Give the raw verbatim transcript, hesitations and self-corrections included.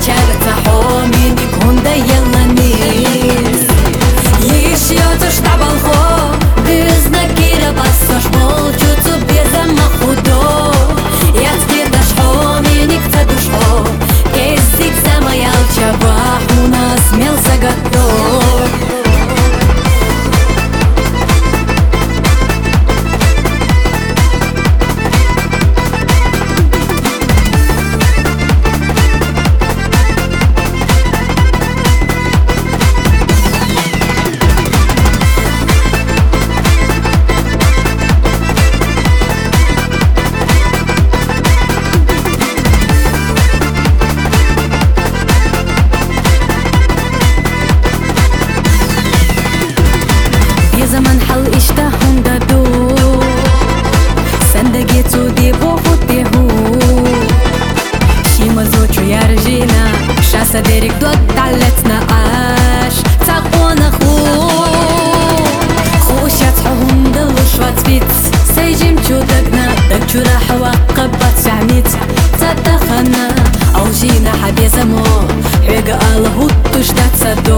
чарца хомини кунда яланис еще то штабал хо без накира басош молчуцу без амахудо я цветаш хомини кца душо кезик замаял чабах у нас мел заготов. زمان حل اشتهون دادو سندگی تو دی بخود دیهو شیما زوچو یارجینا شاسا دیرک دو دالتنا آش تاقونا خو خوشات حهم دلوش واتفيت سيجيم چودقنا دك چورا حواق قبات سعميت تدخنا او جينا حبيزمو حيقا الله توش دات صدو